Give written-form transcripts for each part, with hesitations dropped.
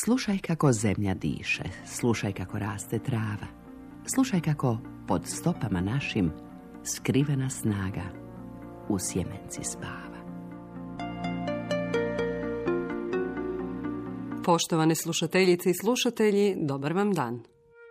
Slušaj kako zemlja diše, slušaj kako raste trava, slušaj kako pod stopama našim skrivena snaga u sjemenci spava. Poštovane slušateljice i slušatelji, dobar vam dan.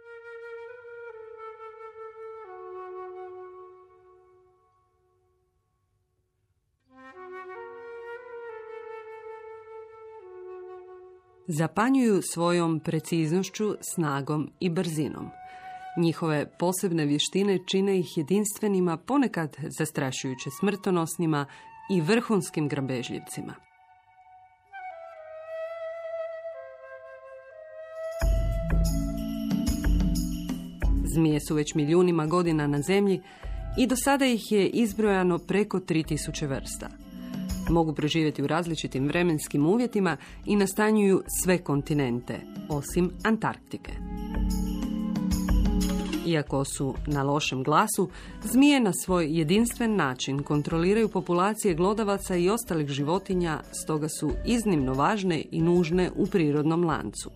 Zapanjuju svojom preciznošću, snagom i brzinom. Njihove posebne vještine čine ih jedinstvenima, ponekad zastrašujuće smrtonosnima i vrhunskim grabežljivcima. Zmije su već milijunima godina na zemlji i do sada ih je izbrojano preko 3000 vrsta. Mogu preživjeti u različitim vremenskim uvjetima i nastanjuju sve kontinente, osim Antarktike. Iako su na lošem glasu, zmije na svoj jedinstven način kontroliraju populacije glodavaca i ostalih životinja, stoga su iznimno važne i nužne u prirodnom lancu.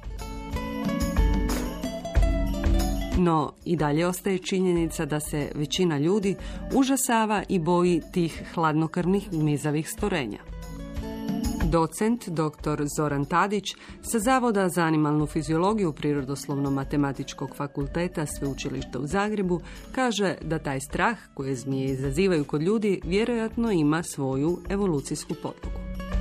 No, i dalje ostaje činjenica da se većina ljudi užasava i boji tih hladnokrvnih gmizavih stvorenja. Docent dr. Zoran Tadić sa Zavoda za animalnu fiziologiju Prirodoslovno-matematičkog fakulteta Sveučilišta u Zagrebu kaže da taj strah koje zmije izazivaju kod ljudi vjerojatno ima svoju evolucijsku podlogu.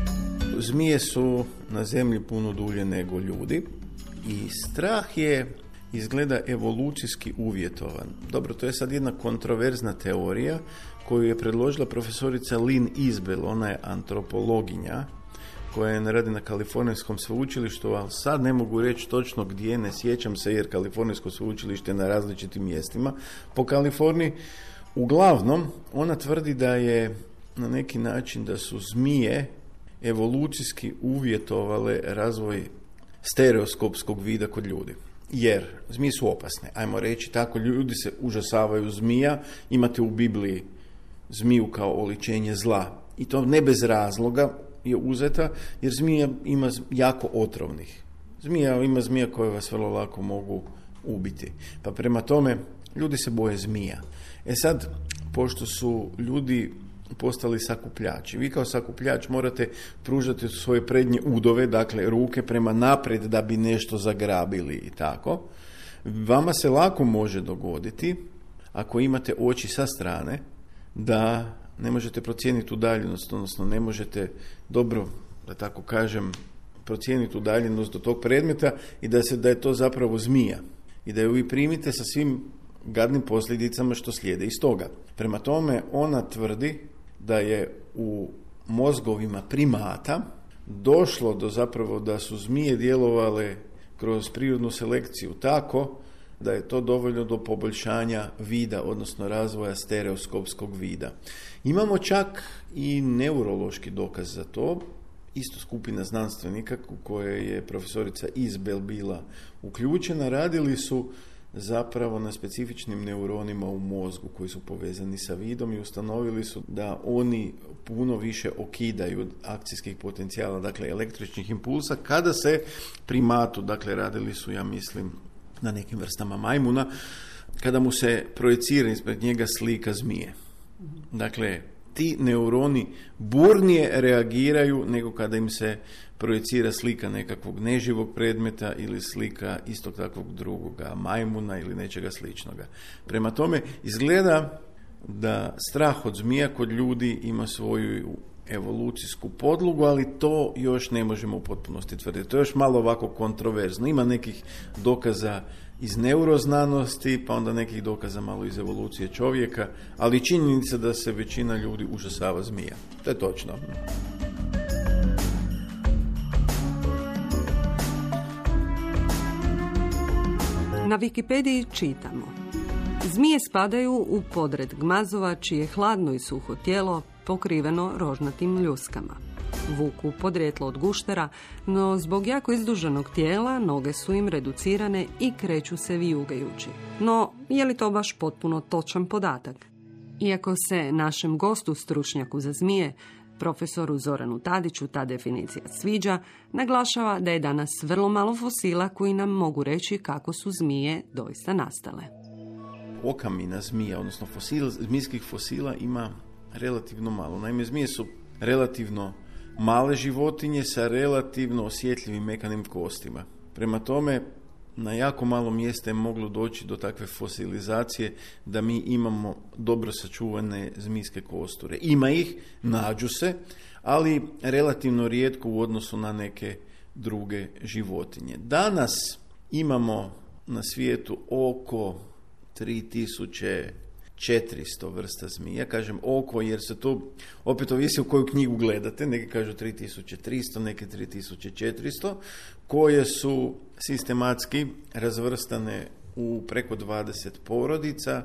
Zmije su na zemlji puno dulje nego ljudi i strah je izgleda evolucijski uvjetovan. Dobro, to je sad jedna kontroverzna teorija koju je predložila profesorica Lynn Isbell, ona je antropologinja koja ne radi na Kalifornijskom sveučilištu, ali sad ne mogu reći točno gdje, ne sjećam se jer Kalifornijsko sveučilište je na različitim mjestima po Kaliforniji. Uglavnom, ona tvrdi da je na neki način da su zmije evolucijski uvjetovale razvoj stereoskopskog vida kod ljudi. Jer zmije su opasne, ajmo reći tako, ljudi se užasavaju zmija, imate u Bibliji zmiju kao oličenje zla i to ne bez razloga je uzeta, jer zmija ima jako otrovnih. Ima zmija koje vas vrlo lako mogu ubiti. Pa prema tome, ljudi se boje zmija. E sad, pošto su ljudi postali sakupljači, vi kao sakupljač morate pružati svoje prednje udove, dakle ruke prema naprijed da bi nešto zagrabili i tako. Vama se lako može dogoditi, ako imate oči sa strane, da ne možete procijeniti udaljenost, odnosno ne možete dobro, da tako kažem, procijeniti udaljenost do tog predmeta i da je to zapravo zmija i da ju vi primite sa svim gadnim posljedicama što slijede iz toga. Prema tome, ona tvrdi da je u mozgovima primata došlo do zapravo da su zmije djelovale kroz prirodnu selekciju tako da je to dovoljno do poboljšanja vida, odnosno razvoja stereoskopskog vida. Imamo čak i neurološki dokaz za to, isto skupina znanstvenika u kojoj je profesorica Isbell bila uključena, radili su zapravo na specifičnim neuronima u mozgu koji su povezani sa vidom i ustanovili su da oni puno više okidaju akcijskih potencijala, dakle električnih impulsa, kada se primatu, dakle radili su, ja mislim, na nekim vrstama majmuna, kada mu se projicira ispred njega slika zmije. Dakle, ti neuroni burnije reagiraju nego kada im se projicira slika nekakvog neživog predmeta ili slika istog takvog drugoga majmuna ili nečega sličnoga. Prema tome, izgleda da strah od zmija kod ljudi ima svoju evolucijsku podlogu, ali to još ne možemo u potpunosti tvrditi. To je još malo ovako kontroverzno. Ima nekih dokaza iz neuroznanosti, pa onda nekih dokaza malo iz evolucije čovjeka, ali činjenica da se većina ljudi užasava zmija. To je točno. Na Wikipediji čitamo: zmije spadaju u podred gmazova čije hladno i suho tijelo pokriveno rožnatim ljuskama. Vuku podrijetlo od guštera, no zbog jako izduženog tijela noge su im reducirane i kreću se vijugajući. No, je li to baš potpuno točan podatak? Iako se našem gostu, stručnjaku za zmije, Profesoru Zoranu Tadiću ta definicija sviđa, naglašava da je danas vrlo malo fosila koji nam mogu reći kako su zmije doista nastale. Okamina zmija, odnosno zmijskih fosila ima relativno malo. Naime, zmije su relativno male životinje sa relativno osjetljivim mekanim kostima. Prema tome, na jako malo mjesta je moglo doći do takve fosilizacije da mi imamo dobro sačuvane zmijske kosture. Ima ih, nađu se, ali relativno rijetko u odnosu na neke druge životinje. Danas imamo na svijetu oko 3400 vrsta zmija. Kažem oko jer se to opet ovisi u koju knjigu gledate. Neki kažu 3300, neke 3400, koje su sistematski razvrstane u preko 20 porodica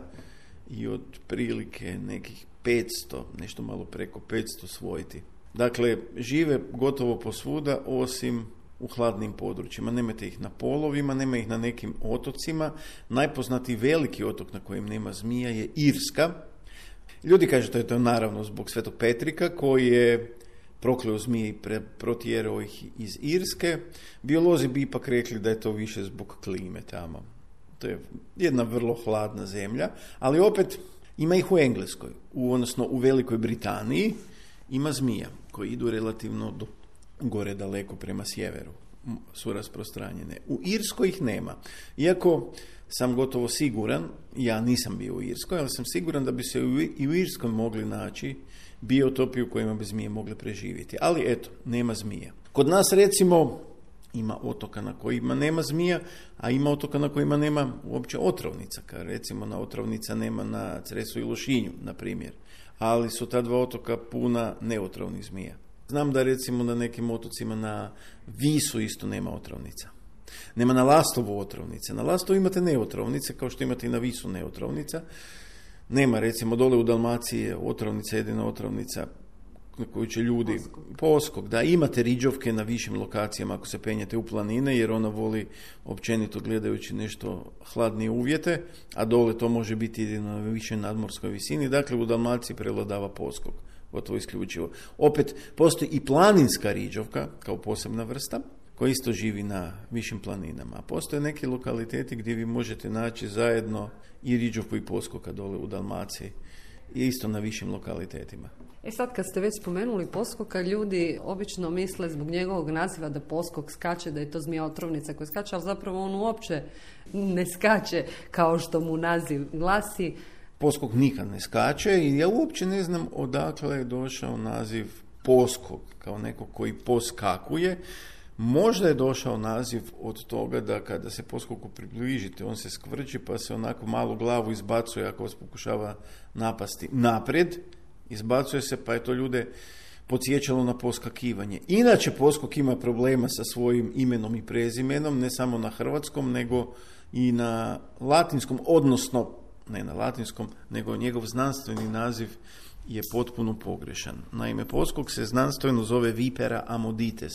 i otprilike nekih 500, nešto malo preko 500 svojti. Dakle, žive gotovo posvuda osim u hladnim područjima. Nemate ih na polovima, nema ih na nekim otocima. Najpoznatiji veliki otok na kojem nema zmija je Irska. Ljudi kažu da je to naravno zbog Svetog Petrika koji je prokleo zmije i protjerao ih iz Irske. Biolozi bi ipak rekli da je to više zbog klime tamo. To je jedna vrlo hladna zemlja, ali opet ima ih u Engleskoj, odnosno u Velikoj Britaniji ima zmija koji idu relativno gore daleko prema sjeveru, su rasprostranjene. U Irskoj ih nema. Iako sam gotovo siguran, ja nisam bio u Irskoj, ali sam siguran da bi se i u Irskoj mogli naći biotopi u kojima bi zmije mogle preživjeti. Ali eto, nema zmija. Kod nas recimo ima otoka na kojima nema zmija, a ima otoka na kojima nema uopće otrovnica. Kao recimo na otrovnica nema na Cresu i Lošinju, na primjer. Ali su ta dva otoka puna neotrovnih zmija. Znam da recimo na nekim otocima na Visu isto nema otrovnica. Nema na Lastovu otrovnice. Na Lastovu imate neotrovnice, kao što imate i na Visu neotrovnica. Nema recimo dole u Dalmaciji otrovnica, jedina otrovnica koju će ljudi... Poskok, da. Imate riđovke na višim lokacijama ako se penjete u planine, jer ona voli općenito gledajući nešto hladnije uvjete, a dole to može biti jedino na višoj nadmorskoj visini. Dakle, u Dalmaciji prevladava poskok. Gotovo isključivo. Opet, postoji i planinska riđovka kao posebna vrsta, koja isto živi na višim planinama. Postoje neki lokaliteti gdje vi možete naći zajedno i riđovku i poskoka dole u Dalmaciji i isto na višim lokalitetima. Sad kad ste već spomenuli poskoka, ljudi obično misle zbog njegovog naziva da poskok skače, da je to zmija otrovnica koja skače, ali zapravo on uopće ne skače kao što mu naziv glasi. Poskok nikad ne skače i ja uopće ne znam odakle je došao naziv poskok kao neko koji poskakuje. Možda je došao naziv od toga da kada se poskoku približite, on se skvrči pa se onako malo glavu izbacuje ako vas pokušava napasti naprijed. Izbacuje se pa je to ljude podsjećalo na poskakivanje. Inače poskok ima problema sa svojim imenom i prezimenom, ne samo na hrvatskom nego i na latinskom, odnosno ne na latinskom, nego njegov znanstveni naziv je potpuno pogrešan. Naime, poskok se znanstveno zove Vipera amodites.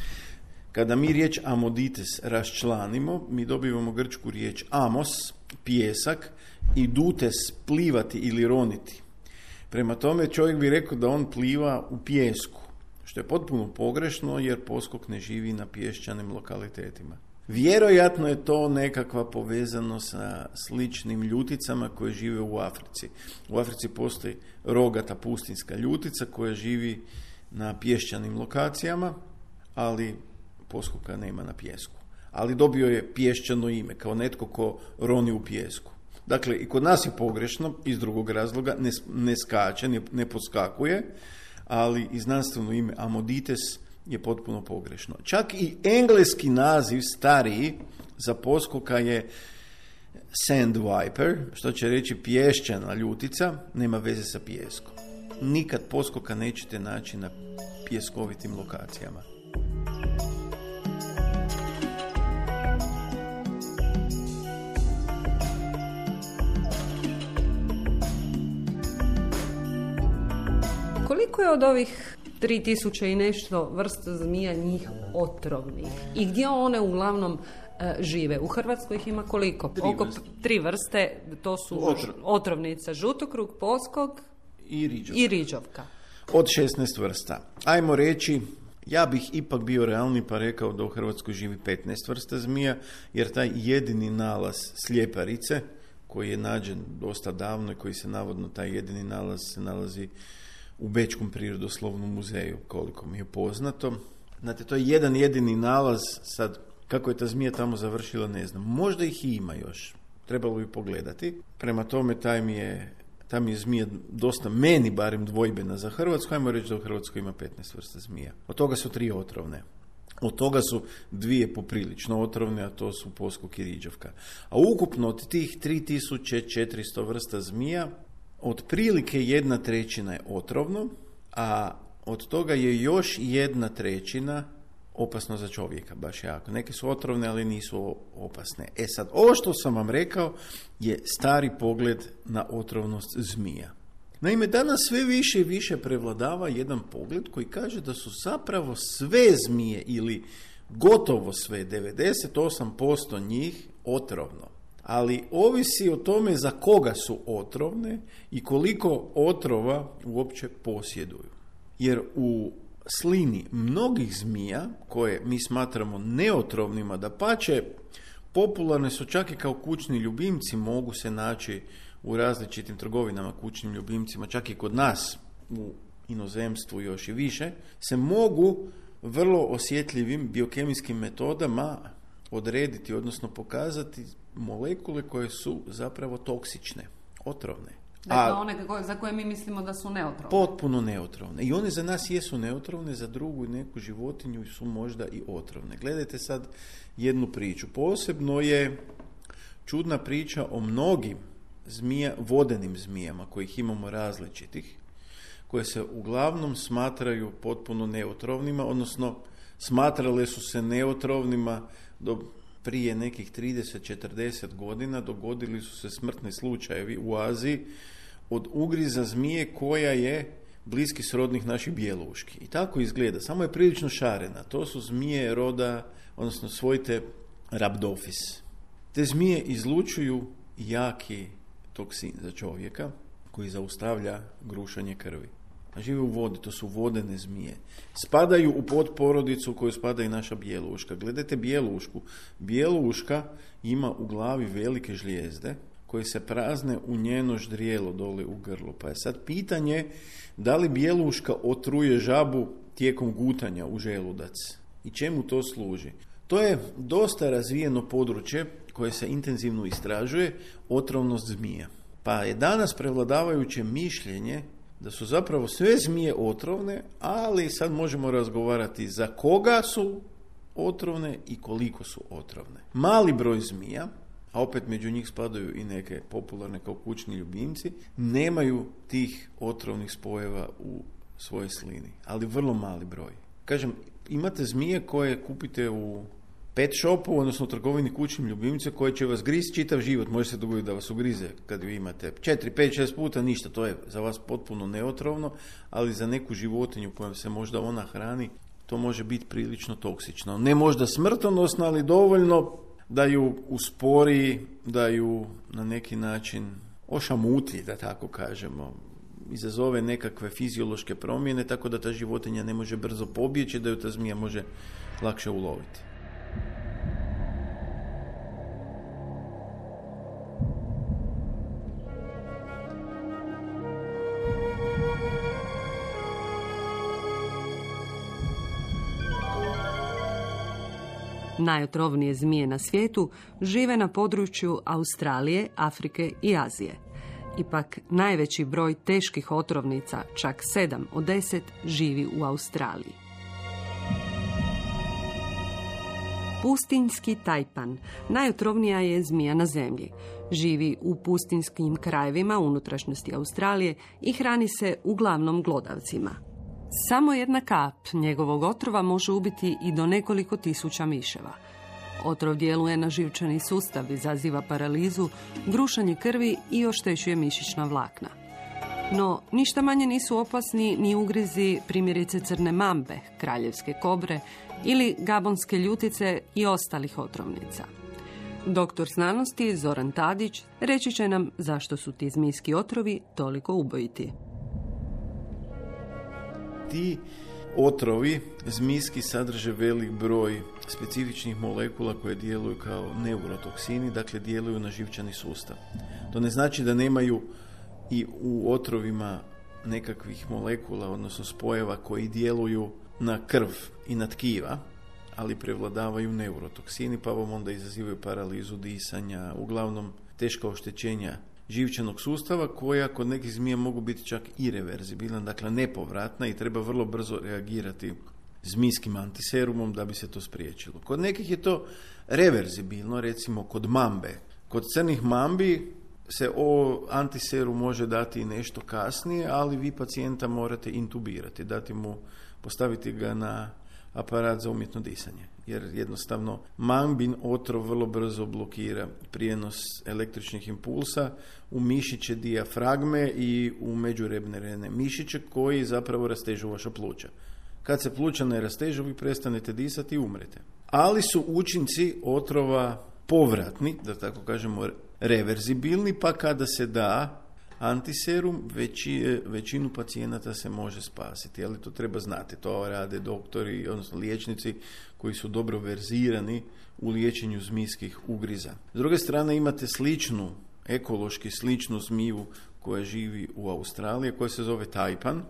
Kada mi riječ amodites raščlanimo, mi dobivamo grčku riječ amos, pijesak, i dutes, plivati ili roniti. Prema tome čovjek bi rekao da on pliva u pijesku, što je potpuno pogrešno jer poskok ne živi na pješčanim lokalitetima. Vjerojatno je to nekakva povezano sa sličnim ljuticama koje žive u Africi. U Africi postoji rogata pustinjska ljutica koja živi na pješčanim lokacijama, ali poskoka nema na pijesku. Ali dobio je pješčano ime, kao netko ko roni u pijesku. Dakle, i kod nas je pogrešno, iz drugog razloga, ne skače, ne poskakuje, ali i znanstveno ime amodites je potpuno pogrešno. Čak i engleski naziv stariji za poskoka je sand viper, što će reći pješčana ljutica, nema veze sa pijeskom. Nikad poskoka nećete naći na pjeskovitim lokacijama. Koliko je od ovih 3000 i nešto vrsta zmija njih otrovnih? I gdje one uglavnom žive? U Hrvatskoj ih ima koliko? Oko 3 vrste, to su otrovnica žutokrug, poskok i riđovka. od 16 vrsta. Ajmo reći, ja bih ipak bio realni pa rekao da u Hrvatskoj živi 15 vrsta zmija, jer taj jedini nalaz sljeparice, koji je nađen dosta davno i koji se navodno, taj jedini nalaz se nalazi u Bečkom prirodoslovnom muzeju, koliko mi je poznato. Znate, to je jedan jedini nalaz, sad kako je ta zmija tamo završila ne znam. Možda ih i ima još, trebalo bi pogledati. Prema tome, ta mi je zmija dosta, meni barem, dvojbena za Hrvatsku. Ajmo reći da u Hrvatskoj ima 15 vrsta zmija. Od toga su 3 otrovne. Od toga su 2 poprilično otrovne, a to su poskok i riđavka. A ukupno od tih 3400 vrsta zmija, otprilike 1/3 je otrovno, a od toga je još 1/3 opasno za čovjeka, baš jako. Neke su otrovne, ali nisu opasne. Sad, ovo što sam vam rekao je stari pogled na otrovnost zmija. Naime, danas sve više i više prevladava jedan pogled koji kaže da su zapravo sve zmije ili gotovo sve, 98% njih otrovno. Ali ovisi o tome za koga su otrovne i koliko otrova uopće posjeduju. Jer u slini mnogih zmija, koje mi smatramo neotrovnima, dapače, popularne su čak i kao kućni ljubimci, mogu se naći u različitim trgovinama kućnim ljubimcima, čak i kod nas u inozemstvu još i više, se mogu vrlo osjetljivim biokemijskim metodama odrediti, odnosno pokazati molekule koje su zapravo toksične, otrovne. Dakle, one za koje mi mislimo da su neotrovne. Potpuno neotrovne. I one za nas jesu neotrovne, za drugu neku životinju su možda i otrovne. Gledajte sad jednu priču. Posebno je čudna priča o mnogim vodenim zmijama, kojih imamo različitih, koje se uglavnom smatraju potpuno neotrovnima, odnosno smatrale su se neotrovnima do prije nekih 30-40 godina. Dogodili su se smrtni slučajevi u Aziji od ugriza zmije koja je bliski srodnih naših bjelouški. I tako izgleda, samo je prilično šarena. To su zmije roda, odnosno svojte Rhabdophis. Te zmije izlučuju jaki toksin za čovjeka koji zaustavlja grušanje krvi. A žive u vodi, to su vodene zmije. Spadaju u podporodicu u koju spada i naša bjelouška. Gledajte bjeloušku. Bjelouška ima u glavi velike žlijezde koje se prazne u njeno ždrijelo dole u grlu. Pa je sad pitanje da li bjelouška otruje žabu tijekom gutanja u želudac i čemu to služi. To je dosta razvijeno područje koje se intenzivno istražuje, otrovnost zmija. Pa je danas prevladavajuće mišljenje da su zapravo sve zmije otrovne, ali sad možemo razgovarati za koga su otrovne i koliko su otrovne. Mali broj zmija, a opet među njih spadaju i neke popularne kao kućni ljubimci, nemaju tih otrovnih spojeva u svojoj slini, ali vrlo mali broj. Kažem, imate zmije koje kupite u pet shopu, odnosno u trgovini kućnim ljubimcem, koje će vas gristi čitav život. Može se dogoditi da vas ugrize kad ju imate 4, 5, 6 puta, ništa, to je za vas potpuno neotrovno, ali za neku životinju kojom se možda ona hrani, to može biti prilično toksično. Ne možda smrtonosno, ali dovoljno da ju uspori, da ju na neki način ošamuti, da tako kažemo, izazove nekakve fiziološke promjene, tako da ta životinja ne može brzo pobjeći, da ju ta zmija može lakše uloviti. Najotrovnije zmije na svijetu žive na području Australije, Afrike i Azije. Ipak najveći broj teških otrovnica, čak 7 od 10, živi u Australiji. Pustinjski tajpan najotrovnija je zmija na zemlji. Živi u pustinjskim krajevima unutrašnjosti Australije i hrani se uglavnom glodavcima. Samo jedna kap njegovog otrova može ubiti i do nekoliko tisuća miševa. Otrov djeluje na živčani sustav, izaziva paralizu, grušanje krvi i oštećuje mišićna vlakna. No, ništa manje nisu opasni ni ugrizi primjerice crne mambe, kraljevske kobre ili gabonske ljutice i ostalih otrovnica. Doktor znanosti Zoran Tadić reći će nam zašto su ti zmijski otrovi toliko ubojiti. ti otrovi zmijski sadrže velik broj specifičnih molekula koje djeluju kao neurotoksini, dakle djeluju na živčani sustav. To ne znači da nemaju i u otrovima nekakvih molekula, odnosno spojeva koji djeluju na krv i na tkiva, ali prevladavaju neurotoksini, pa vam onda izazivaju paralizu disanja, uglavnom teška oštećenja živčanog sustava koja kod nekih zmija mogu biti čak irreverzibilna, dakle nepovratna i treba vrlo brzo reagirati zmijskim antiserumom da bi se to spriječilo. Kod nekih je to reverzibilno, recimo kod mambe. Kod crnih mambi se antiserum može dati i nešto kasnije, ali vi pacijenta morate intubirati, postaviti ga na aparat za umjetno disanje. Jer jednostavno mambin otrov vrlo brzo blokira prijenos električnih impulsa u mišiće dijafragme i u međurebne rene mišiće koji zapravo rastežu vaša pluća. Kad se pluća ne rastežu, vi prestanete disati i umrete. Ali su učinci otrova povratni, da tako kažemo reverzibilni, pa kada se da antiserum, većinu pacijenata se može spasiti, ali to treba znati. To rade doktori, odnosno liječnici koji su dobro verzirani u liječenju zmijskih ugriza. S druge strane imate ekološki sličnu zmiju koja živi u Australiji, koja se zove tajpan.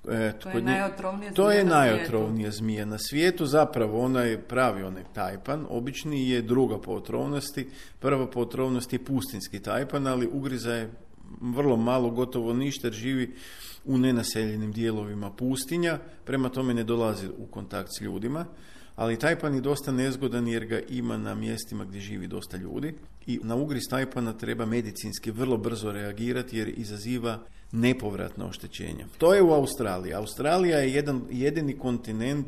To je najotrovnija zmija na svijetu. Zapravo ona je pravi onaj tajpan. Obični je druga po otrovnosti. Prva po otrovnosti je pustinski tajpan, ali ugriza je vrlo malo, gotovo ništa, jer živi u nenaseljenim dijelovima pustinja, prema tome ne dolazi u kontakt s ljudima, ali tajpan je dosta nezgodan jer ga ima na mjestima gdje živi dosta ljudi i na ugriz tajpana treba medicinski vrlo brzo reagirati jer izaziva nepovratna oštećenja. To je u Australiji. Australija je jedini kontinent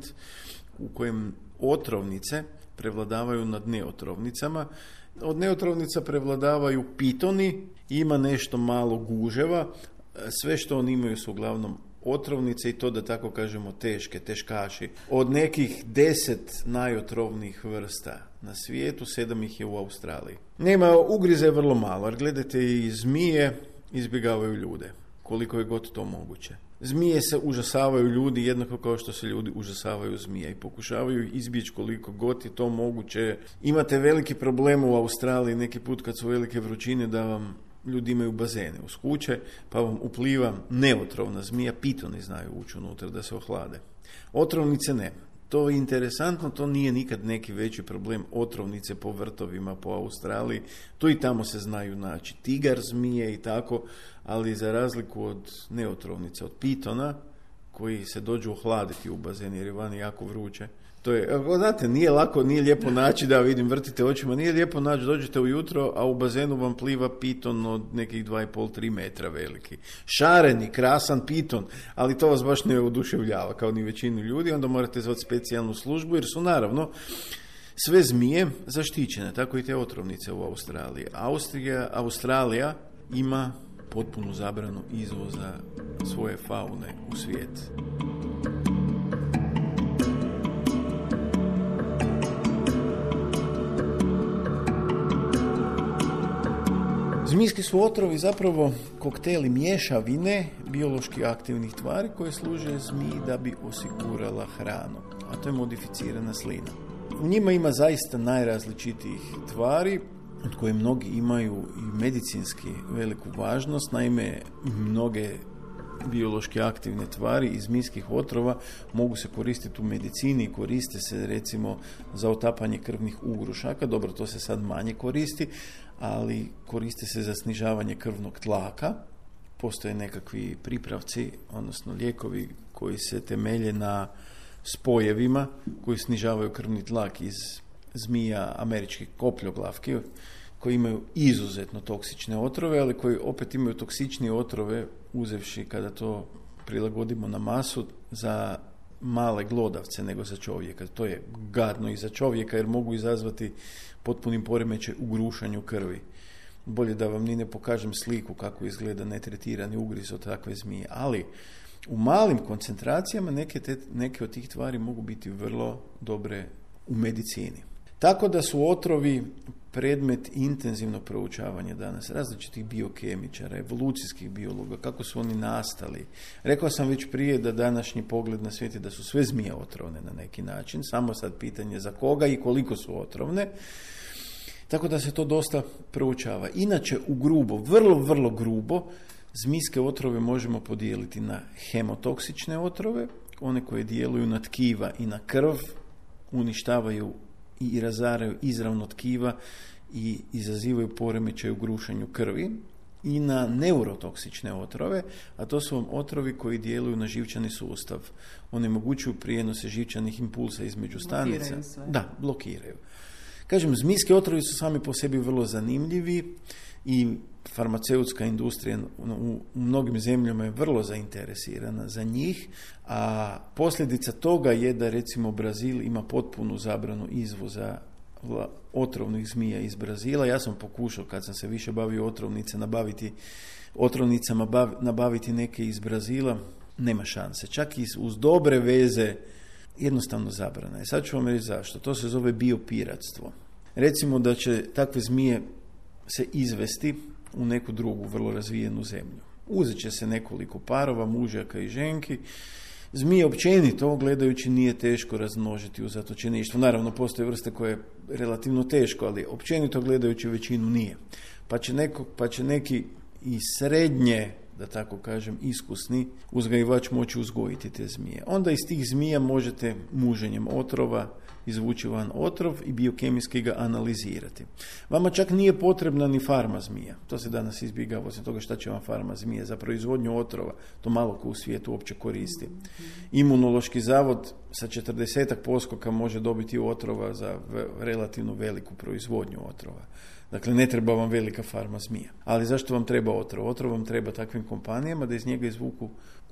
u kojem otrovnice prevladavaju nad neotrovnicama. Od neotrovnica prevladavaju pitoni, ima nešto malo guževa, sve što oni imaju su uglavnom otrovnice i to da tako kažemo teškaši. Od nekih 10 najotrovnijih vrsta na svijetu, 7 ih je u Australiji. Nema, ugriza je vrlo malo, jer gledajte i zmije izbjegavaju ljude, koliko je god to moguće. Zmije se užasavaju ljudi jednako kao što se ljudi užasavaju zmije i pokušavaju izbjeći koliko god je to moguće. Imate veliki problem u Australiji neki put kad su velike vrućine da vam ljudi imaju bazene uz kuće, pa vam upliva neotrovna zmija, pitoni znaju ući unutra da se ohlade. Otrovnice ne. To je interesantno, to nije nikad neki veći problem otrovnice po vrtovima po Australiji. Tu i tamo se znaju naći tigar zmije i tako, ali za razliku od neotrovnice, od pitona, koji se dođu ohladiti u bazen jer je vani jako vruće. To je, znate, nije lako, nije lijepo naći, da vidim, vrtite očima, nije lijepo naći, dođete ujutro, a u bazenu vam pliva piton od nekih 2,5-3 metra veliki. Šareni, krasan piton, ali to vas baš ne oduševljava, kao ni većinu ljudi, onda morate zvati specijalnu službu, jer su naravno sve zmije zaštićene, tako i te otrovnice u Australiji. Australija ima potpunu zabranu izvoza svoje faune u svijet. Zmijski su otrovi zapravo kokteli mješavine biološki aktivnih tvari koje služe zmiji da bi osigurala hranu, a to je modificirana slina. U njima ima zaista najrazličitijih tvari, od koje mnogi imaju i medicinski veliku važnost. Naime, mnoge biološki aktivne tvari iz zmijskih otrova mogu se koristiti u medicini, koriste se recimo za otapanje krvnih ugrušaka, dobro, to se sad manje koristi, ali koriste se za snižavanje krvnog tlaka. Postoje nekakvi pripravci, odnosno lijekovi koji se temelje na spojevima koji snižavaju krvni tlak iz zmija američkih kopljoglavki, koji imaju izuzetno toksične otrove, ali koji opet imaju toksičnije otrove uzevši kada to prilagodimo na masu za male glodavce nego za čovjeka. To je gadno i za čovjeka jer mogu izazvati potpunim poremećaj u grušanju krvi. Bolje da vam ni ne pokažem sliku kako izgleda netretirani ugriz od takve zmije, ali u malim koncentracijama neke od tih tvari mogu biti vrlo dobre u medicini. Tako da su otrovi predmet intenzivnog proučavanja danas, različitih biokemičara, evolucijskih biologa, kako su oni nastali. Rekao sam već prije da današnji pogled na svijet je da su sve zmije otrovne na neki način, samo sad pitanje za koga i koliko su otrovne. Tako da se to dosta proučava. Inače, u grubo, vrlo grubo, zmijske otrove možemo podijeliti na hemotoksične otrove, one koje djeluju na tkiva i na krv, uništavaju i razaraju izravno tkiva i izazivaju poremećaj u grušanju krvi, i na neurotoksične otrove, a to su vam otrovi koji djeluju na živčani sustav. Onemogućuju prijenose živčanih impulsa između stanica. Da, blokiraju. Kažem, zmijski otrovi su sami po sebi vrlo zanimljivi i farmaceutska industrija u mnogim zemljama je vrlo zainteresirana za njih, a posljedica toga je da recimo Brazil ima potpunu zabranu izvoza otrovnih zmija iz Brazila. Ja sam pokušao, kad sam se više bavio otrovnicama, nabaviti neke iz Brazila. Nema šanse. Čak i uz dobre veze jednostavno zabrana. Sad ću vam reći zašto. To se zove biopiratstvo. Recimo da će takve zmije se izvesti u neku drugu vrlo razvijenu zemlju. Uzet će se nekoliko parova, mužjaka i ženki. Zmije općenito gledajući nije teško razmnožiti u zatočeništvu. Naravno, postoje vrste koje je relativno teško, ali općenito gledajući većinu nije. Pa će neki i srednje, da tako kažem, iskusni uzgajivač moći uzgojiti te zmije. Onda iz tih zmija možete muženjem otrova izvući van otrov i biokemijski ga analizirati. Vama čak nije potrebna ni farma zmija. To se danas izbjegava, osim toga šta će vam farma zmije za proizvodnju otrova. To malo ko u svijetu uopće koristi. Imunološki zavod sa 40 poskoka može dobiti otrova za relativno veliku proizvodnju otrova. Dakle, ne treba vam velika farma zmija. Ali zašto vam treba otrov? Otrov vam treba takvim kompanijama da iz njega izvuku,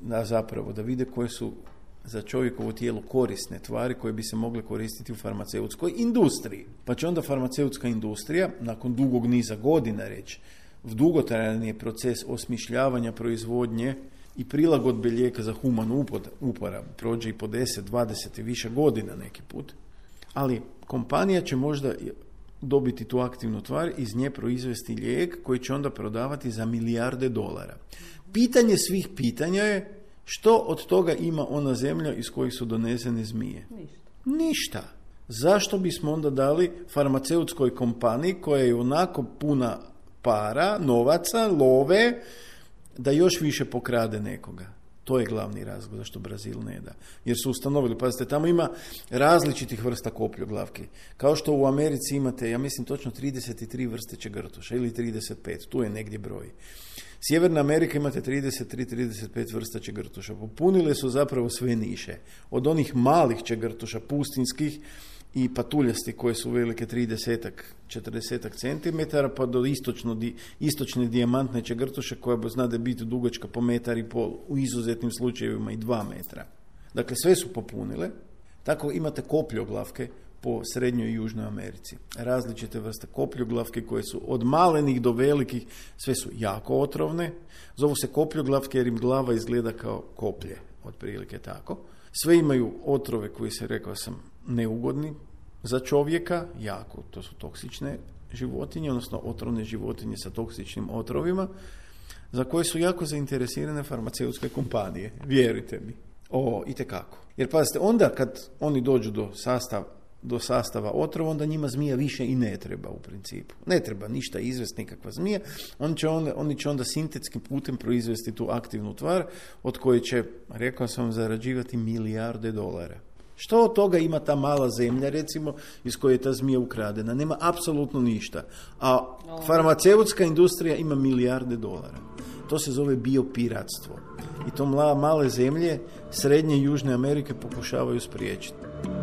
da vide koje su za čovjekovo tijelo korisne tvari koje bi se mogle koristiti u farmaceutskoj industriji. Pa će onda farmaceutska industrija, nakon dugog niza godina reći, dugotrajan je proces osmišljavanja proizvodnje i prilagodbe lijeka za humanu uporabu. Prođe i po 10, 20 i više godina neki put. Ali kompanija će možda dobiti tu aktivnu tvar, iz nje proizvesti lijek koji će onda prodavati za milijarde dolara. Pitanje svih pitanja je što od toga ima ona zemlja iz kojih su donesene zmije? Ništa. Zašto bismo onda dali farmaceutskoj kompaniji koja je onako puna para, novaca, love, da još više pokrade nekoga? To je glavni razlog zašto Brazil ne da. Jer su ustanovili, pazite, tamo ima različitih vrsta kopljoglavki. Kao što u Americi imate, ja mislim točno 33 vrste čegrtuša ili 35, tu je negdje broj. Sjeverna Amerika imate 33-35 vrsta čegrtuša. Popunile su zapravo sve niše. Od onih malih čegrtuša, pustinskih i patuljasti koje su velike 30-40 cm, pa do istočne dijamantne čegrtuše koja znade biti dugačka po 1,5 m, u izuzetnim slučajevima i 2 metra. Dakle, sve su popunile. Tako imate kopljoglavke po Srednjoj i Južnoj Americi. Različite vrste kopljoglavke koje su od malenih do velikih, sve su jako otrovne. Zovu se kopljoglavke jer im glava izgleda kao koplje, otprilike tako. Sve imaju otrove koji se, rekao sam, neugodni za čovjeka, jako, to su toksične životinje, odnosno otrovne životinje sa toksičnim otrovima, za koje su jako zainteresirane farmaceutske kompanije. Vjerujte mi. Itekako. Jer pazite, onda kad oni dođu do sastava otrova, onda njima zmija više i ne treba u principu. Ne treba ništa izvesti, nikakva zmija. Oni će onda sintetskim putem proizvesti tu aktivnu tvar od koje će, rekao sam, zarađivati milijarde dolara. Što od toga ima ta mala zemlja, recimo, iz koje je ta zmija ukradena? Nema apsolutno ništa. A farmaceutska industrija ima milijarde dolara. To se zove biopiratstvo. I to male zemlje Srednje i Južne Amerike pokušavaju spriječiti.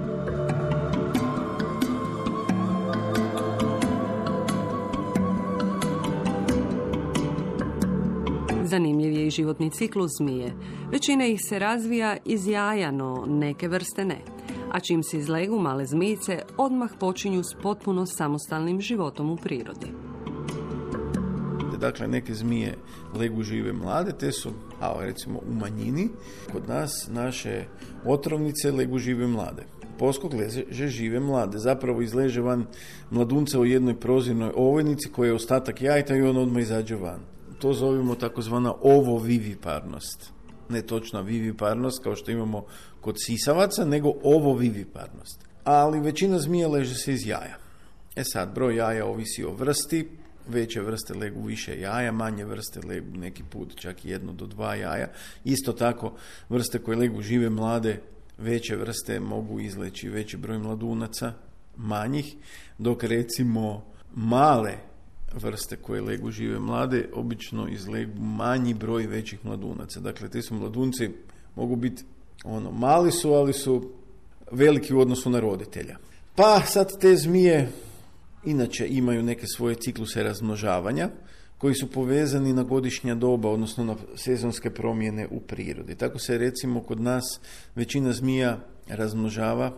Zanimljiv je i životni ciklus zmije. Većina ih se razvija iz jaja, no neke vrste ne. A čim se izlegu male zmijice, odmah počinju s potpuno samostalnim životom u prirodi. Dakle, neke zmije legu žive mlade, te su, recimo u manjini, kod nas naše otrovnice legu žive mlade. poskok leže žive mlade. Zapravo izleže van mladunca u jednoj prozirnoj ovojnici koja je ostatak jajta i on odmah izađe van. To zovemo takozvana ovoviviparnost. Ne točna viviparnost kao što imamo kod sisavaca, nego ovoviviparnost. Ali većina zmija leže se iz jaja. Sad, broj jaja ovisi o vrsti. Veće vrste legu više jaja, manje vrste legu neki put čak 1 do 2 jaja. Isto tako vrste koje legu žive mlade, veće vrste mogu izleći veći broj mladunaca, manjih, dok recimo male vrste koje legu žive mlade obično izlegu manji broj većih mladunaca. Dakle, ti su mladunci mogu biti mali su, ali su veliki u odnosu na roditelja. Pa sad te zmije inače imaju neke svoje cikluse razmnožavanja koji su povezani na godišnja doba, odnosno na sezonske promjene u prirodi. Tako se recimo kod nas većina zmija razmnožava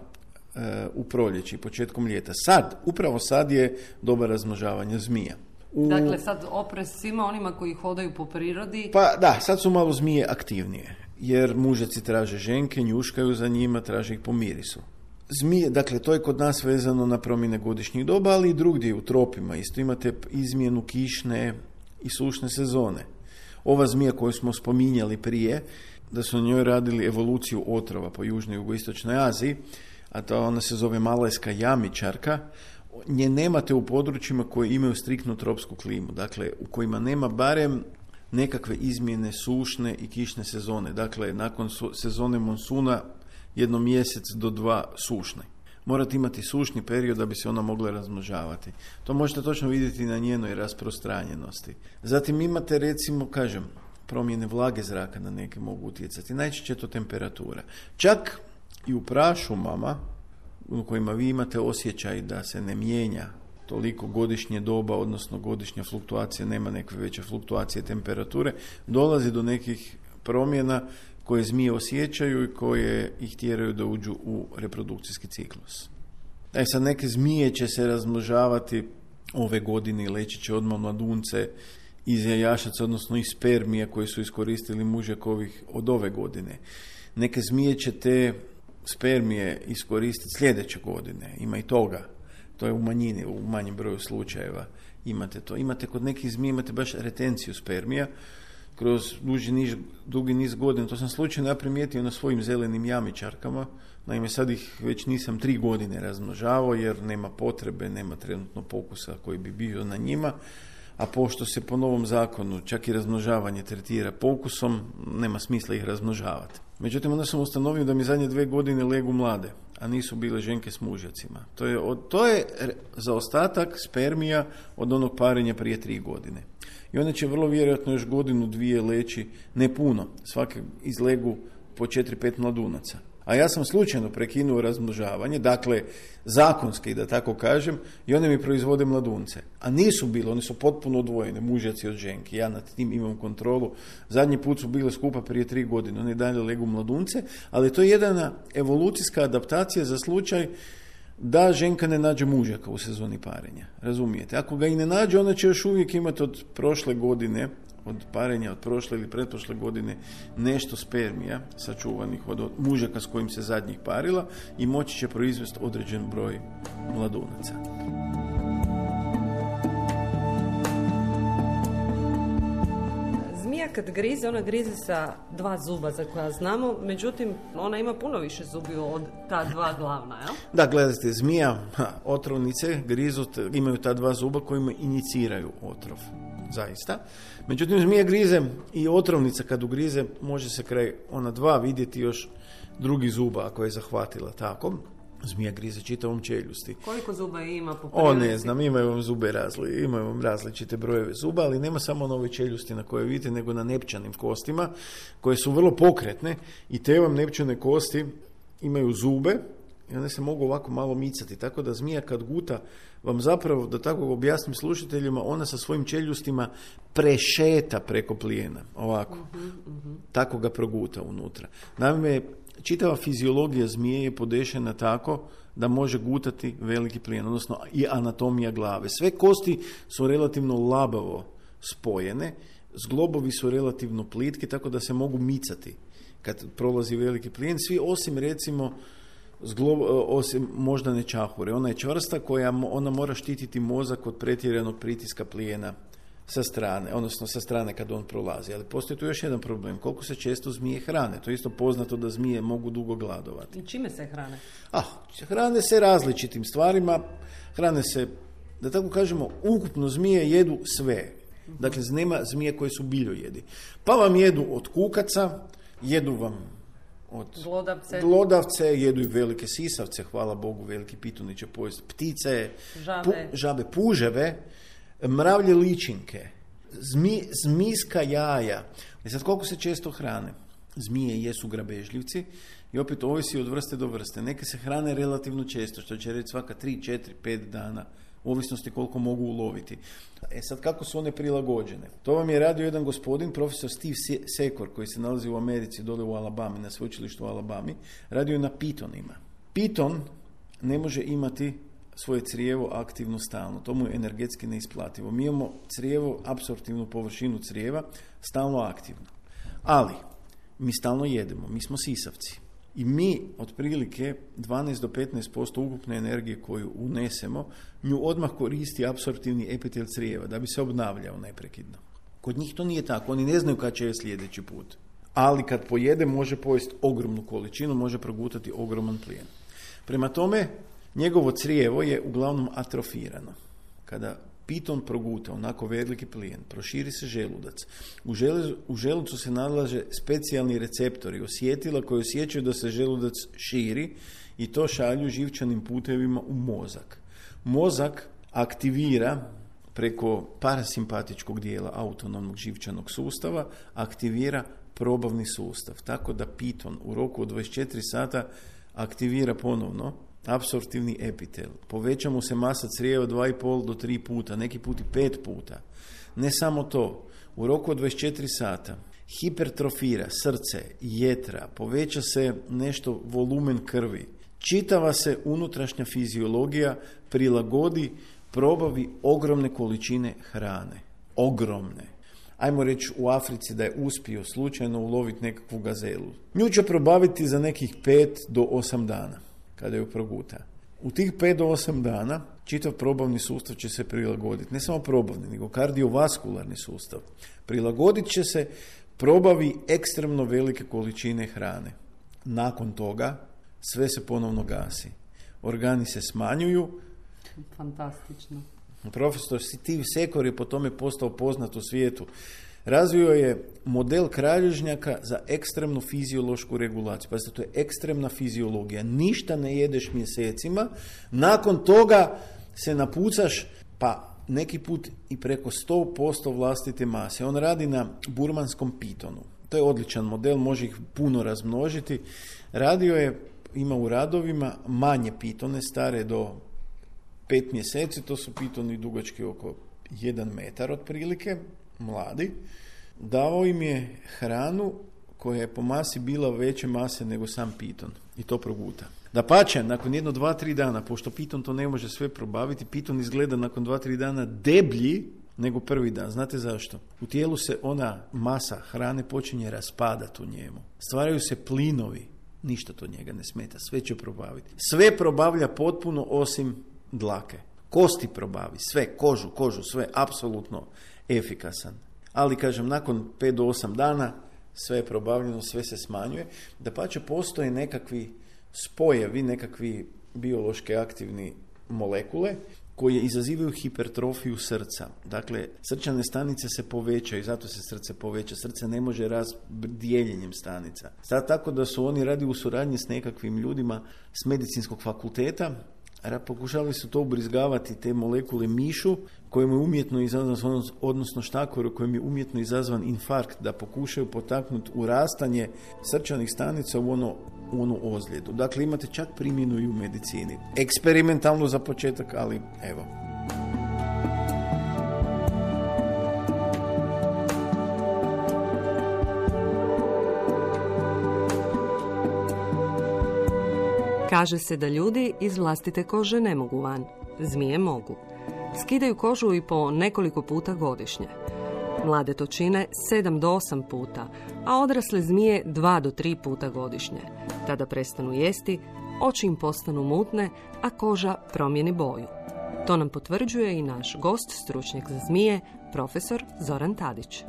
u proljeći, početkom ljeta. Upravo sad je doba razmnožavanja zmija. Dakle, sad oprez svima onima koji hodaju po prirodi. Pa da, sad su malo zmije aktivnije, jer mužaci traže ženke, njuškaju za njima, traže ih po mirisu. Zmije, dakle, to je kod nas vezano na promjene godišnjih doba, ali i drugdje u tropima. Isto imate izmjenu kišne i sušne sezone. Ova zmija koju smo spominjali prije, da su na njoj radili evoluciju otrova po južnoj i jugoistočnoj Aziji, a to ona se zove malajska jamičarka, nje nemate u područjima koje imaju striktnu tropsku klimu, dakle, u kojima nema barem nekakve izmjene sušne i kišne sezone. Dakle, nakon sezone monsuna 1 mjesec do 2 sušne. Morate imati sušni period da bi se ona mogla razmnožavati. To možete točno vidjeti na njenoj rasprostranjenosti. Zatim imate, recimo, promjene vlage zraka na neke mogu utjecati. Najčešće je to temperatura. Čak i u prašumama u kojima vi imate osjećaj da se ne mijenja toliko godišnje doba, odnosno godišnja fluktuacija, nema neke veće fluktuacije temperature, dolazi do nekih promjena koje zmije osjećaju i koje ih tjeraju da uđu u reprodukcijski ciklus. Sad neke zmije će se razmnožavati ove godine i leći će odmah mladunce iz jajašaca, odnosno iz spermija koje su iskoristili mužjakovih od ove godine. Neke zmije će te spermije iskoristiti sljedeće godine. Ima i toga. To je u manjini, u manjem broju slučajeva imate to. Imate kod nekih zmija, imate baš retenciju spermija kroz dugi niz godina. To sam slučajno primijetio na svojim zelenim jamičarkama. Naime, sad ih već nisam 3 godine razmnožavao jer nema potrebe, nema trenutno pokusa koji bi bio na njima. A pošto se po novom zakonu čak i razmnožavanje tretira pokusom, nema smisla ih razmnožavati. Međutim, onda sam ustanovio da mi zadnje 2 godine legu mlade, a nisu bile ženke s mužjacima. To je zaostatak spermija od onog parenja prije 3 godine. I one će vrlo vjerojatno još 1-2 leći, ne puno, svake izlegu po 4-5 mladunaca. A ja sam slučajno prekinuo razmnožavanje, dakle zakonski da tako kažem, i one mi proizvode mladunce. A nisu bile, one su potpuno odvojene, mužjaci od ženki. Ja nad tim imam kontrolu. Zadnji put su bile skupa prije 3 godine, one dalje legu mladunce, ali to je jedna evolucijska adaptacija za slučaj da ženka ne nađe mužjaka u sezoni parenja. Razumijete? Ako ga i ne nađe, ona će još uvijek imati od prošle godine, od parenja od prošle ili pretprošle godine nešto spermija sačuvanih od mužjaka s kojim se zadnjih parila i moći će proizvesti određen broj mladunaca. Zmija kad grize, ona grize sa 2 zuba za koja znamo, međutim ona ima puno više zubi od ta 2 glavna, jel? Da, gledajte, zmija, otrovnice grizu, imaju ta 2 zuba kojima iniciraju otrov. Zaista. Međutim, zmija grize i otrovnica kad ugrize, može se kraj ona 2 vidjeti još drugi zuba ako je zahvatila tako. Zmija grize čitavom čeljusti. Koliko zuba ima po prirodi? Ne znam, imaju vam različite brojeve zuba, ali nema samo na ovoj čeljusti na kojoj vidite, nego na nepčanim kostima, koje su vrlo pokretne i te vam nepčane kosti imaju zube i one se mogu ovako malo micati, tako da zmija kad guta vam zapravo, da tako objasnim slušateljima, ona sa svojim čeljustima prešeta preko plijena, ovako. Tako ga proguta unutra. Naime, čitava fiziologija zmije je podešena tako da može gutati veliki plijen, odnosno i anatomija glave. Sve kosti su relativno labavo spojene, zglobovi su relativno plitki, tako da se mogu micati kad prolazi veliki plijen. Svi osim, recimo, osim moždane čahure. Ona je čvrsta ona mora štititi mozak od pretjeranog pritiska plijena sa strane, odnosno sa strane kad on prolazi. Ali postoji tu još jedan problem. Koliko se često zmije hrane? To je isto poznato da zmije mogu dugo gladovati. I čime se hrane? Hrane se različitim stvarima. Hrane se, da tako kažemo, ukupno zmije jedu sve. Dakle, nema zmije koje su biljojedi. Pa vam jedu od kukaca, jedu vam od glodavce, jedu i velike sisavce, hvala Bogu, veliki pitoni će pojesti ptice, žabe, puževe, mravlje ličinke, zmijska jaja. I sad koliko se često hrane? Zmije jesu grabežljivci i opet ovisi od vrste do vrste. Neke se hrane relativno često, što će reći svaka 3, 4, 5 dana, u ovisnosti koliko mogu uloviti. Sad kako su one prilagođene? To vam je radio jedan gospodin, profesor Steve Sekor, koji se nalazi u Americi, dole u Alabami, na sveučilištu u Alabami, radio je na pitonima. Piton ne može imati svoje crijevo aktivno stalno. To mu je energetski neisplativo. Mi imamo crijevo, apsorptivnu površinu crijeva, stalno aktivno. Ali, mi stalno jedemo, mi smo sisavci. I mi, otprilike, 12 do 15% ukupne energije koju unesemo, nju odmah koristi apsorptivni epitel crijeva, da bi se obnavljao neprekidno. Kod njih to nije tako, oni ne znaju kad će je sljedeći put. Ali kad pojede, može pojesti ogromnu količinu, može progutati ogroman plijen. Prema tome, njegovo crijevo je uglavnom atrofirano. Kada piton proguta onako veliki plijen, proširi se želudac. U želucu se nalaze specijalni receptori, osjetila koji osjećaju da se želudac širi i to šalju živčanim putevima u mozak. Mozak aktivira preko parasimpatičkog dijela autonomnog živčanog sustava, aktivira probavni sustav. Tako da piton u roku od 24 sata aktivira ponovno apsorptivni epitel. Poveća mu se masa crijeva 2,5 do 3 puta, neki put i 5 puta. Ne samo to, u roku od 24 sata hipertrofira srce, jetra, poveća se nešto volumen krvi. Čitava se unutrašnja fiziologija prilagodi probavi ogromne količine hrane. Ogromne. Ajmo reći u Africi da je uspio slučajno uloviti nekakvu gazelu. Nju će probaviti za nekih 5 do 8 dana. Kada ju proguta. U tih 5 do 8 dana čitav probavni sustav će se prilagoditi. Ne samo probavni, nego kardiovaskularni sustav. Prilagodit će se probavi ekstremno velike količine hrane. Nakon toga sve se ponovno gasi. Organi se smanjuju. Fantastično. Profesor Steve Sekor je po tome postao poznat u svijetu. Razvio je model kralježnjaka za ekstremnu fiziološku regulaciju. Pazite, to je ekstremna fiziologija. Ništa ne jedeš mjesecima. Nakon toga se napucaš, pa neki put i preko 100% vlastite mase. On radi na burmanskom pitonu. To je odličan model, može ih puno razmnožiti. Radio je, ima u radovima manje pitone, stare do 5 mjeseci. To su pitoni dugački oko 1 metar otprilike, mladi. Dao im je hranu koja je po masi bila veće mase nego sam piton. I to proguta. Dapače, nakon 1, 2, 3 dana, pošto piton to ne može sve probaviti, piton izgleda nakon 2, 3 dana deblji nego prvi dan. Znate zašto? U tijelu se ona masa hrane počinje raspadati u njemu. Stvaraju se plinovi. Ništa to njega ne smeta. Sve će probaviti. Sve probavlja potpuno osim dlake. Kosti probavi. Sve. Kožu. Sve. Apsolutno efikasan. Ali, kažem, nakon 5 do 8 dana sve je probavljeno, sve se smanjuje. Dapače, postoje nekakvi spojevi, nekakvi biološki aktivni molekule koje izazivaju hipertrofiju srca. Dakle, srčane stanice se povećaju, zato se srce poveća. Srce ne može dijeljenjem stanica. Sad tako da su oni radi u suradnji s nekakvim ljudima s medicinskog fakulteta, pokušali su to ubrizgavati, te molekule mišu, kojim je umjetno izazvan, odnosno štakoru, kojim je umjetno izazvan infarkt, da pokušaju potaknuti urastanje srčanih stanica u onu ozljedu. Dakle, imate čak primjenu i u medicini. Eksperimentalno za početak, ali evo. Kaže se da ljudi iz vlastite kože ne mogu van. Zmije mogu. Skidaju kožu i po nekoliko puta godišnje. Mlade to čine 7 do 8 puta, a odrasle zmije 2 do 3 puta godišnje. Tada prestanu jesti, oči im postanu mutne, a koža promijeni boju. To nam potvrđuje i naš gost, stručnjak za zmije, profesor Zoran Tadić.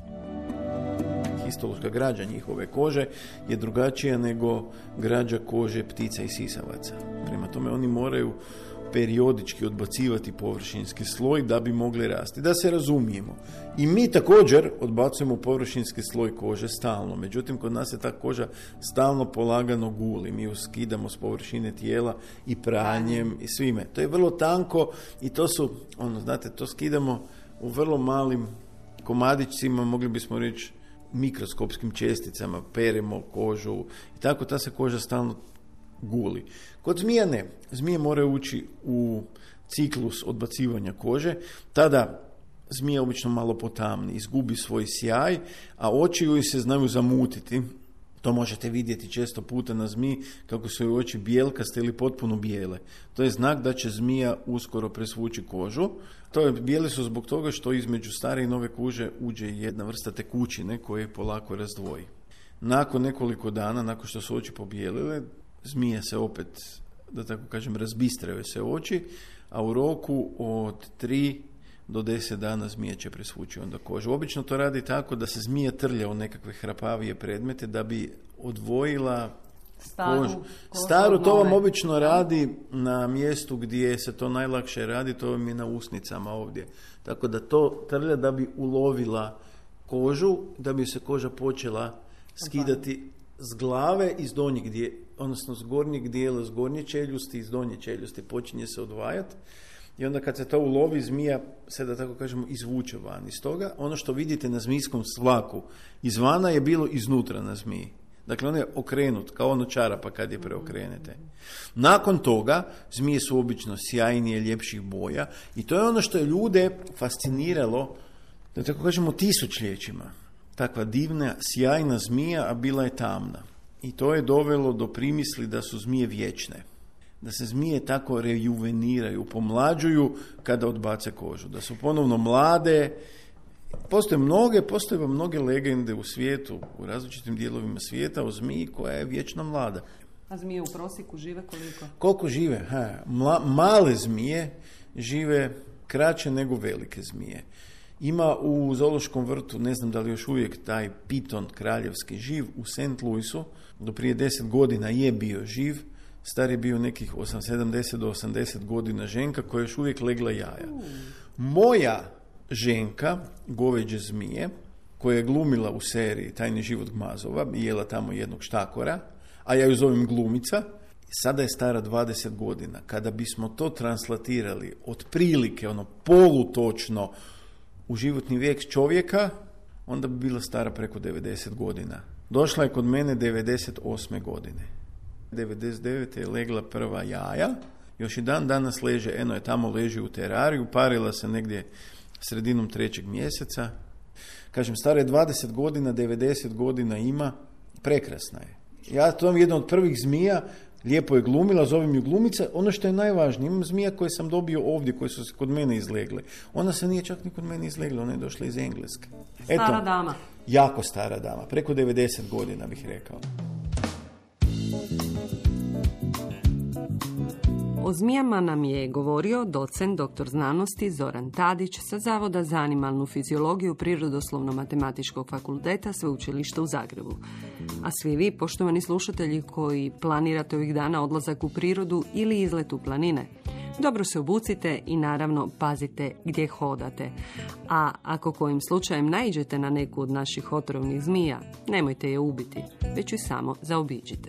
Histološka građa njihove kože je drugačija nego građa kože ptica i sisavaca. Prema tome oni moraju periodički odbacivati površinski sloj da bi mogli rasti. Da se razumijemo. I mi također odbacujemo površinski sloj kože stalno. Međutim, kod nas se ta koža stalno polagano guli. Mi ju skidamo s površine tijela i pranjem i svime. To je vrlo tanko i to su, to skidamo u vrlo malim komadićcima, mogli bismo reći mikroskopskim česticama, peremo kožu i tako ta se koža stalno guli. Kod zmija ne. Zmije moraju ući u ciklus odbacivanja kože, tada zmija obično malo potamni, izgubi svoj sjaj, a oči joj se znaju zamutiti. To možete vidjeti često puta na zmiji kako su joj oči bijelkaste ili potpuno bijele. To je znak da će zmija uskoro presvući kožu. Bijele su zbog toga što između stare i nove kože uđe jedna vrsta tekućine koje polako razdvoji. Nakon nekoliko dana, nakon što su oči pobijelile, zmija se opet, da tako kažem, razbistraju se oči, a u roku od 3 do 10 dana zmija će presvući onda kožu. Obično to radi tako da se zmija trlja u nekakve hrapavije predmete da bi odvojila kožu. Staru to vam obično radi na mjestu gdje se to najlakše radi, to vam je na usnicama ovdje. Tako da to trlja da bi ulovila kožu, da bi se koža počela skidati s glave iz donjeg dijela, odnosno s gornjeg dijela, s gornje čeljusti, iz donje čeljusti počinje se odvajati. I onda kad se to ulovi, zmija se, da tako kažemo, izvuče van iz toga. Ono što vidite na zmijskom svaku izvana je bilo iznutra na zmiji. Dakle, on je okrenut, kao ono čarapa kad je preokrenete. Nakon toga, zmije su obično sjajnije, ljepših boja i to je ono što je ljude fasciniralo, da tako kažemo, tisućljećima. Takva divna, sjajna zmija, a bila je tamna. I to je dovelo do primisli da su zmije vječne. Da se zmije tako rejuveniraju, pomlađuju kada odbace kožu. Da su ponovno mlade. Postoje mnoge legende u svijetu, u različitim dijelovima svijeta o zmiji koja je vječno mlada. A zmije u prosjeku žive koliko? Koliko žive? Male zmije žive kraće nego velike zmije. Ima u zoološkom vrtu, ne znam da li još uvijek taj piton kraljevski živ u St. Louisu, do prije 10 godina je bio živ, star je bio nekih 70 do 80 godina ženka koja je još uvijek legla jaja. Moja ženka, goveđe zmije, koja je glumila u seriji Tajni život gmazova i jela tamo jednog štakora, a ja ju zovem glumica, sada je stara 20 godina. Kada bismo to translatirali otprilike, polutočno u životni vijek čovjeka, onda bi bila stara preko 90 godina. Došla je kod mene 98. godine. 99. je legla prva jaja, još i dan danas leže, eno je tamo leži u terariju, parila se negdje sredinom 3. mjeseca. Kažem, stara je 20 godina, 90 godina ima, prekrasna je. Ja to vam jedna od prvih zmija, lijepo je glumila, zovem ju glumica. Ono što je najvažnije, imam zmija koje sam dobio ovdje, koje su se kod mene izlegle. Ona se nije čak ni kod mene izlegla, ona je došla iz Engleske. Stara dama. Jako stara dama, preko 90 godina bih rekao. O zmijama nam je govorio docent dr. znanosti Zoran Tadić sa Zavoda za animalnu fiziologiju Prirodoslovno-matematičkog fakulteta Sveučilišta u Zagrebu. A svi vi, poštovani slušatelji koji planirate ovih dana odlazak u prirodu ili izlet u planine, dobro se obucite i naravno pazite gdje hodate. A ako kojim slučajem naiđete na neku od naših otrovnih zmija, nemojte je ubiti, već ju samo zaobiđite.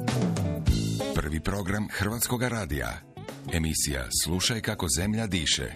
Prvi program Hrvatskoga radija. Emisija Slušaj kako zemlja diše.